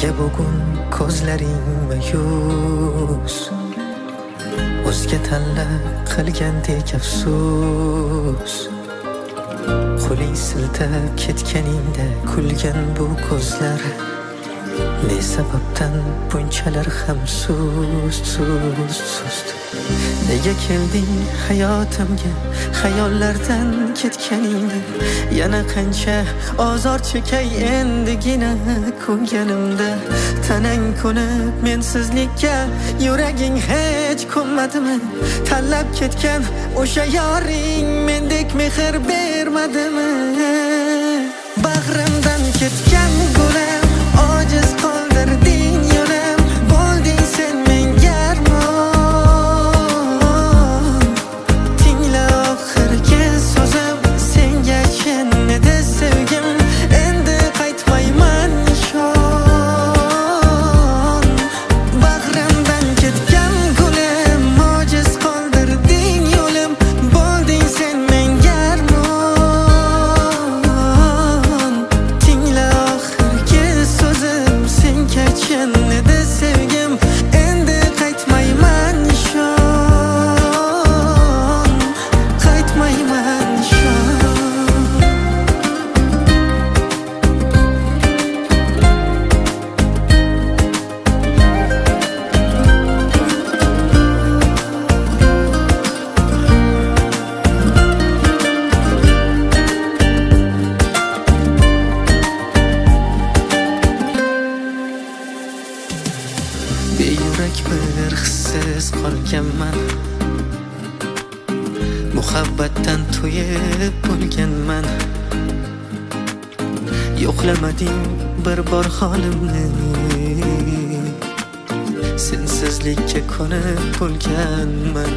nega bugun ko'zlaring mayus? O'zga tanlab qilgandek afsus. Qo'ling siltab ketganingda kulgan bu ko'zlar ne sababdan bunchalar ham sust. Nega kelding hayotimga xayollardan ketganingda? Yana qancha ozor chekay endigina ko'nganimda? Tanang ko'nib mensizlikka yuraging hech ko'nmadimi? Tanlab ketgan o'sha yoring mendek mehr bermadimi? Bag'rimdan ketgan gulam, ojiz qoldirding yo'lim. Bo'lding sen menga armon. Tingla oxirgi so'zim, senga chin edi sevgim. Endi qaytmayman nishon. Bag'rimdan ketgan gulam, ojiz qoldirding yo'lim. Bo'lding sen menga armon. Tingla oxirgi so'zim, senga chin edi sevgim. Endi qaytmayman nishon. Qaytmayman nishon. Beyurak bir hissiz qolganman. Muhabbatdan to'yib bo'lganman. Yo'qlamading bir bor holimni. Sensizlikka ko'nib bo'lganman.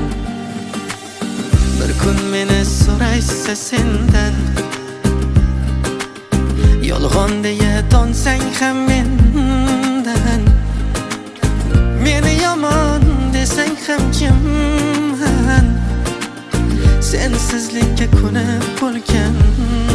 Bir kun meni so'raysa sendan, yolg'on deya tonsang ham mendan. Meni yomon desang ham kimman? Sensizlikka ko'nib bo'lganman.